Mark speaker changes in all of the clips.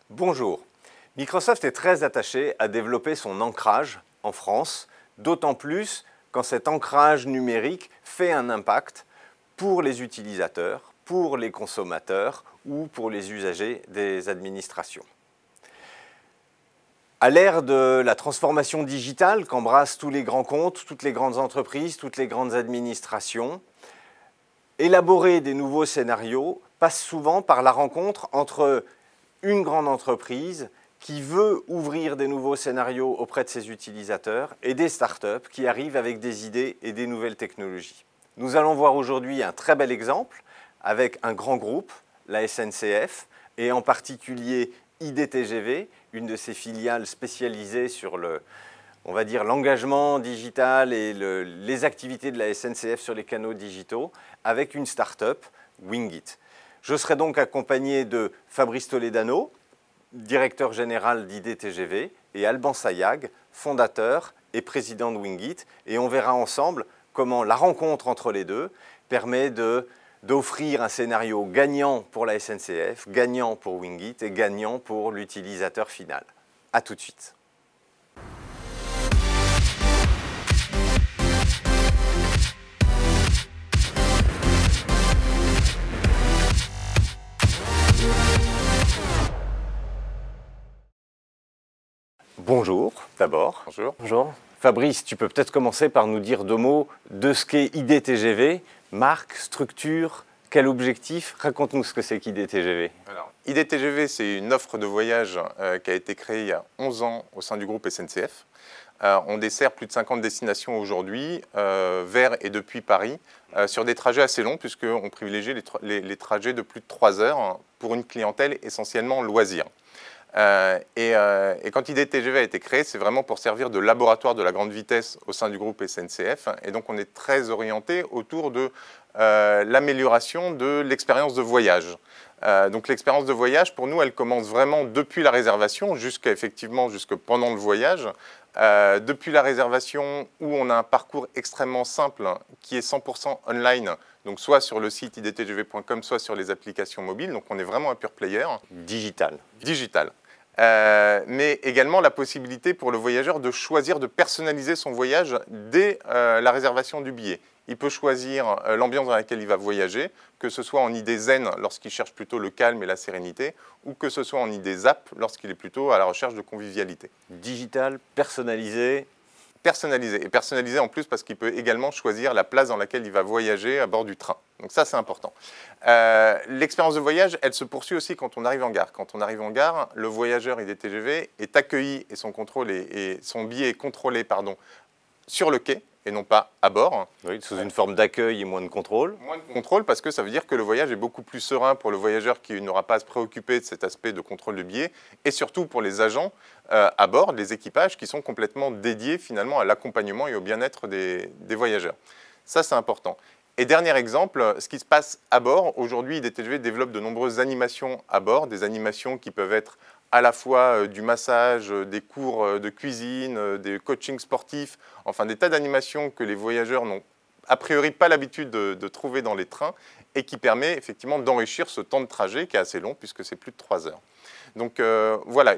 Speaker 1: Bonjour. Microsoft est très attaché à développer son ancrage en France, d'autant plus quand cet ancrage numérique fait un impact pour les utilisateurs, pour les consommateurs ou pour les usagers des administrations. À l'ère de la transformation digitale qu'embrassent tous les grands comptes, toutes les grandes entreprises, toutes les grandes administrations, élaborer des nouveaux scénarios passe souvent par la rencontre entre une grande entreprise qui veut ouvrir des nouveaux scénarios auprès de ses utilisateurs et des startups qui arrivent avec des idées et des nouvelles technologies. Nous allons voir aujourd'hui un très bel exemple avec un grand groupe, la SNCF, et en particulier IDTGV, une de ses filiales spécialisées sur l'engagement digital et les activités de la SNCF sur les canaux digitaux, avec une start-up, Wingit. Je serai donc accompagné de Fabrice Toledano, directeur général d'IDTGV, et Alban Sayag, fondateur et président de Wingit. Et on verra ensemble comment la rencontre entre les deux permet d'offrir un scénario gagnant pour la SNCF, gagnant pour Wingit et gagnant pour l'utilisateur final. A tout de suite. Bonjour, d'abord.
Speaker 2: Bonjour.
Speaker 3: Bonjour.
Speaker 1: Fabrice, tu peux peut-être commencer par nous dire deux mots de ce qu'est IDTGV, marque, structure, quel objectif? Raconte-nous ce que c'est qu'IDTGV.
Speaker 2: Alors, IDTGV, c'est une offre de voyage qui a été créée il y a 11 ans au sein du groupe SNCF. On dessert plus de 50 destinations aujourd'hui, vers et depuis Paris, sur des trajets assez longs, puisqu'on privilégie les trajets de plus de 3 heures pour une clientèle essentiellement loisir. Et quand IDTGV a été créé, c'est vraiment pour servir de laboratoire de la grande vitesse au sein du groupe SNCF. Et donc, on est très orienté autour de l'amélioration de l'expérience de voyage. Donc, l'expérience de voyage, pour nous, elle commence vraiment depuis la réservation jusque pendant le voyage. Depuis la réservation, où on a un parcours extrêmement simple qui est 100% online, donc soit sur le site idtgv.com, soit sur les applications mobiles. Donc, on est vraiment un pure player.
Speaker 1: Digital.
Speaker 2: Mais également la possibilité pour le voyageur de choisir de personnaliser son voyage dès la réservation du billet. Il peut choisir l'ambiance dans laquelle il va voyager, que ce soit en idée zen lorsqu'il cherche plutôt le calme et la sérénité, ou que ce soit en idée zap lorsqu'il est plutôt à la recherche de convivialité.
Speaker 1: Digital, personnalisé.
Speaker 2: Et personnalisé en plus parce qu'il peut également choisir la place dans laquelle il va voyager à bord du train. Donc ça, c'est important. L'expérience de voyage, elle se poursuit aussi quand on arrive en gare. Quand on arrive en gare, le voyageur IDTGV est accueilli et son billet est contrôlé sur le quai et non pas à bord.
Speaker 1: Oui, sous une forme d'accueil et moins de contrôle.
Speaker 2: Moins de contrôle parce que ça veut dire que le voyage est beaucoup plus serein pour le voyageur qui n'aura pas à se préoccuper de cet aspect de contrôle de billet et surtout pour les agents à bord, les équipages qui sont complètement dédiés finalement à l'accompagnement et au bien-être des voyageurs. Ça, c'est important. Et dernier exemple, ce qui se passe à bord. Aujourd'hui, IDTGV développe de nombreuses animations à bord, des animations qui peuvent être à la fois du massage, des cours de cuisine, des coachings sportifs, enfin des tas d'animations que les voyageurs n'ont a priori pas l'habitude de trouver dans les trains et qui permet effectivement d'enrichir ce temps de trajet qui est assez long puisque c'est plus de 3 heures. Donc voilà,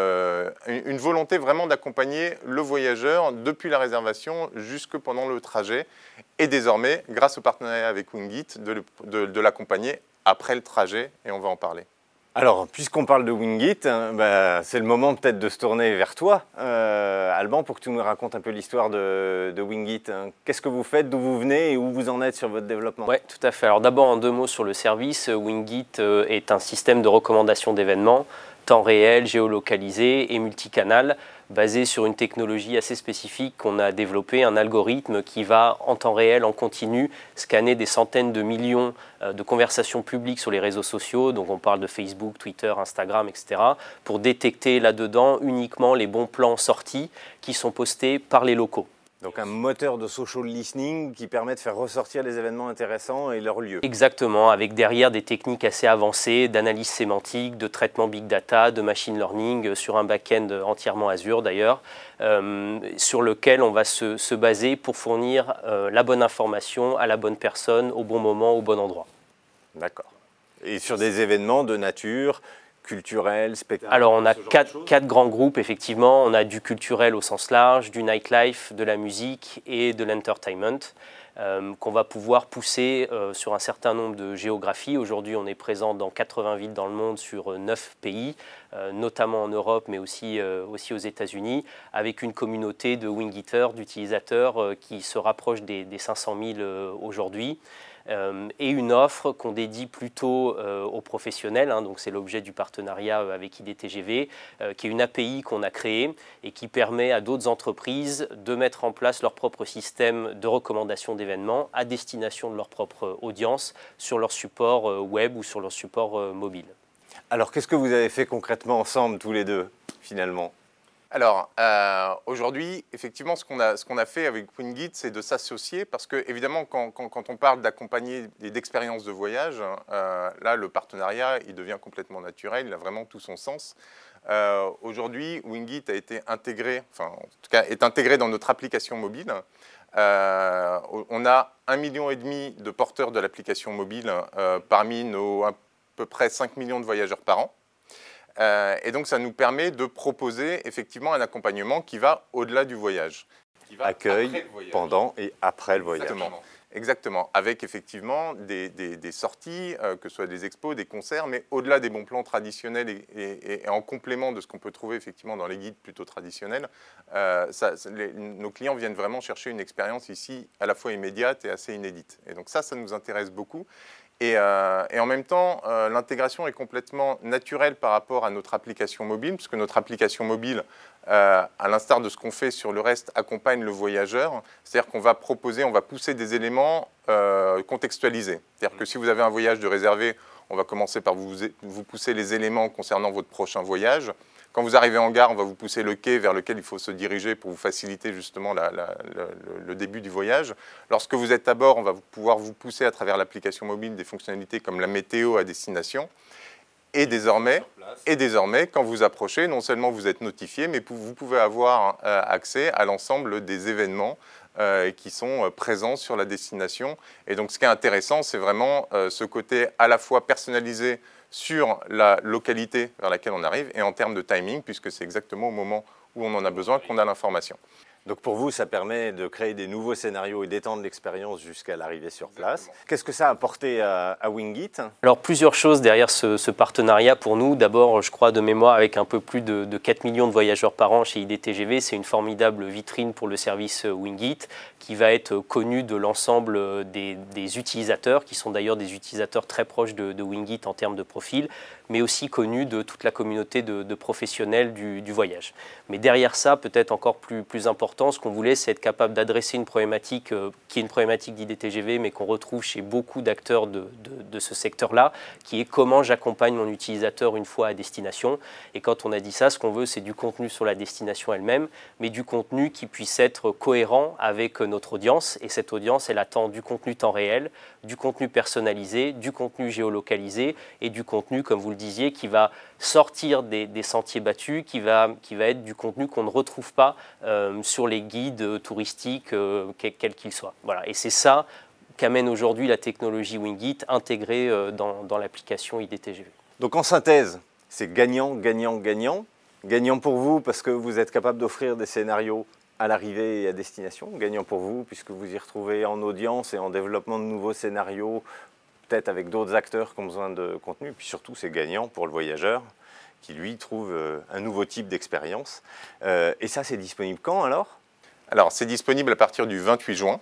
Speaker 2: une volonté vraiment d'accompagner le voyageur depuis la réservation jusque pendant le trajet et désormais, grâce au partenariat avec Wingit, de l'accompagner après le trajet et on va en parler.
Speaker 1: Alors, puisqu'on parle de Wingit, c'est le moment peut-être de se tourner vers toi, Alban, pour que tu nous racontes un peu l'histoire de Wingit. Qu'est-ce que vous faites, d'où vous venez et où vous en êtes sur votre développement?
Speaker 3: Oui, tout à fait. Alors d'abord, en 2 mots sur le service. Wingit est un système de recommandation d'événements, temps réel, géolocalisé et multicanal, basé sur une technologie assez spécifique qu'on a développée, un algorithme qui va en temps réel, en continu, scanner des centaines de millions de conversations publiques sur les réseaux sociaux, donc on parle de Facebook, Twitter, Instagram, etc., pour détecter là-dedans uniquement les bons plans sortis qui sont postés par les locaux.
Speaker 1: Donc un moteur de social listening qui permet de faire ressortir les événements intéressants et leur lieu.
Speaker 3: Exactement, avec derrière des techniques assez avancées d'analyse sémantique, de traitement big data, de machine learning sur un back-end entièrement Azure d'ailleurs, sur lequel on va se baser pour fournir la bonne information à la bonne personne, au bon moment, au bon endroit.
Speaker 1: D'accord. Et sur des événements de nature culturel, spectacle?
Speaker 3: Alors on a quatre grands groupes, effectivement. On a du culturel au sens large, du nightlife, de la musique et de l'entertainment. Qu'on va pouvoir pousser sur un certain nombre de géographies. Aujourd'hui, on est présent dans 80 villes dans le monde sur 9 pays, notamment en Europe, mais aussi aux États-Unis, avec une communauté de wing-eaters, d'utilisateurs qui se rapproche des 500 000 aujourd'hui. Et une offre qu'on dédie plutôt aux professionnels, donc c'est l'objet du partenariat avec IDTGV, qui est une API qu'on a créée et qui permet à d'autres entreprises de mettre en place leur propre système de recommandation d'événements à destination de leur propre audience sur leur support web ou sur leur support mobile.
Speaker 1: Alors qu'est-ce que vous avez fait concrètement ensemble tous les deux finalement?
Speaker 2: Alors, aujourd'hui, effectivement, ce qu'on a fait avec Wingit, c'est de s'associer parce que, évidemment, quand on parle d'accompagner et d'expériences de voyage, là, le partenariat, il devient complètement naturel, il a vraiment tout son sens. Aujourd'hui, Wingit a été intégré, enfin, en tout cas, est intégré dans notre application mobile. On a 1,5 million de porteurs de l'application mobile parmi nos à peu près 5 millions de voyageurs par an. Et donc, ça nous permet de proposer effectivement un accompagnement qui va au-delà du voyage. Qui va
Speaker 1: accueil, pendant et après le voyage.
Speaker 2: Exactement. Avec effectivement des sorties, que ce soit des expos, des concerts, mais au-delà des bons plans traditionnels et en complément de ce qu'on peut trouver effectivement dans les guides plutôt traditionnels, nos clients viennent vraiment chercher une expérience ici à la fois immédiate et assez inédite. Et donc ça nous intéresse beaucoup. Et en même temps, l'intégration est complètement naturelle par rapport à notre application mobile, puisque notre application mobile, à l'instar de ce qu'on fait sur le reste, accompagne le voyageur. C'est-à-dire qu'on va proposer, on va pousser des éléments contextualisés. C'est-à-dire que si vous avez un voyage de réservé, on va commencer par vous pousser les éléments concernant votre prochain voyage. Quand vous arrivez en gare, on va vous pousser le quai vers lequel il faut se diriger pour vous faciliter justement le début du voyage. Lorsque vous êtes à bord, on va pouvoir vous pousser à travers l'application mobile des fonctionnalités comme la météo à destination. Et désormais, quand vous approchez, non seulement vous êtes notifié, mais vous pouvez avoir accès à l'ensemble des événements qui sont présents sur la destination. Et donc ce qui est intéressant, c'est vraiment ce côté à la fois personnalisé sur la localité vers laquelle on arrive et en termes de timing, puisque c'est exactement au moment où on en a besoin qu'on a l'information.
Speaker 1: Donc pour vous, ça permet de créer des nouveaux scénarios et d'étendre l'expérience jusqu'à l'arrivée sur place. Qu'est-ce que ça a apporté à Wingit?
Speaker 3: Alors plusieurs choses derrière ce partenariat pour nous. D'abord, je crois de mémoire, avec un peu plus de 4 millions de voyageurs par an chez IDTGV, c'est une formidable vitrine pour le service Wingit qui va être connu de l'ensemble des utilisateurs, qui sont d'ailleurs des utilisateurs très proches de Wingit en termes de profil, mais aussi connu de toute la communauté de professionnels du voyage. Mais derrière ça, peut-être encore plus important, ce qu'on voulait, c'est être capable d'adresser une problématique qui est une problématique d'IDTGV, mais qu'on retrouve chez beaucoup d'acteurs de ce secteur-là, qui est comment j'accompagne mon utilisateur une fois à destination. Et quand on a dit ça, ce qu'on veut, c'est du contenu sur la destination elle-même, mais du contenu qui puisse être cohérent avec notre audience. Et cette audience, elle attend du contenu temps réel, du contenu personnalisé, du contenu géolocalisé et du contenu, comme vous le disiez, qui va sortir des sentiers battus, qui va être du contenu qu'on ne retrouve pas sur les guides touristiques, quels qu'ils soient. Voilà. Et c'est ça qu'amène aujourd'hui la technologie Wingit intégrée dans l'application IDTGV.
Speaker 1: Donc en synthèse, c'est gagnant, gagnant, gagnant. Gagnant pour vous parce que vous êtes capable d'offrir des scénarios à l'arrivée et à destination. Gagnant pour vous puisque vous y retrouvez en audience et en développement de nouveaux scénarios, peut-être avec d'autres acteurs qui ont besoin de contenu. Puis surtout, c'est gagnant pour le voyageur qui, lui, trouve un nouveau type d'expérience. Et ça, c'est disponible quand alors?
Speaker 2: Alors, c'est disponible à partir du 28 juin.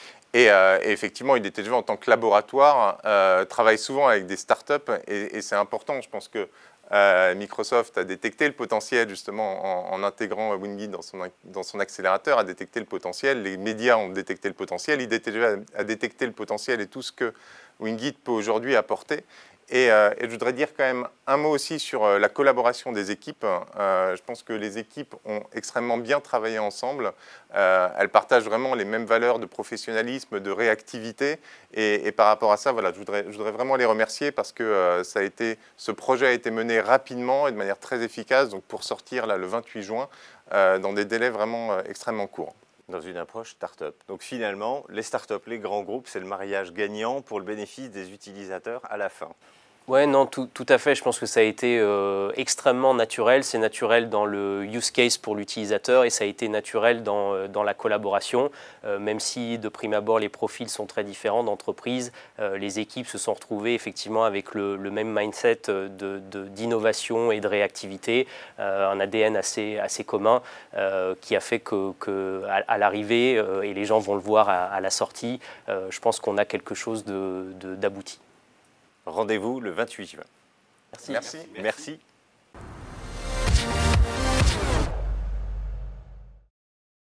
Speaker 2: Et effectivement, IDTGV, en tant que laboratoire, travaille souvent avec des startups. Et c'est important, je pense que Microsoft a détecté le potentiel, justement, en intégrant Wingit dans son accélérateur, a détecté le potentiel. Les médias ont détecté le potentiel. IDTGV a détecté le potentiel et tout ce que Wingit peut aujourd'hui apporter. Et je voudrais dire quand même un mot aussi sur la collaboration des équipes. Je pense que les équipes ont extrêmement bien travaillé ensemble. Elles partagent vraiment les mêmes valeurs de professionnalisme, de réactivité. Et par rapport à ça, voilà, je voudrais vraiment les remercier parce que ce projet a été mené rapidement et de manière très efficace, donc pour sortir là, le 28 juin dans des délais vraiment extrêmement courts.
Speaker 1: Dans une approche start-up. Donc finalement, les start-up, les grands groupes, c'est le mariage gagnant pour le bénéfice des utilisateurs à la fin.
Speaker 3: Ouais, non, tout à fait. Je pense que ça a été extrêmement naturel. C'est naturel dans le use case pour l'utilisateur et ça a été naturel dans la collaboration. Même si de prime abord les profils sont très différents d'entreprise, les équipes se sont retrouvées effectivement avec le même mindset d'innovation et de réactivité, un ADN assez commun qui a fait qu'à l'arrivée, et les gens vont le voir à la sortie, je pense qu'on a quelque chose d'abouti.
Speaker 1: Rendez-vous le 28 juin.
Speaker 3: Merci.
Speaker 2: Merci.
Speaker 1: Merci.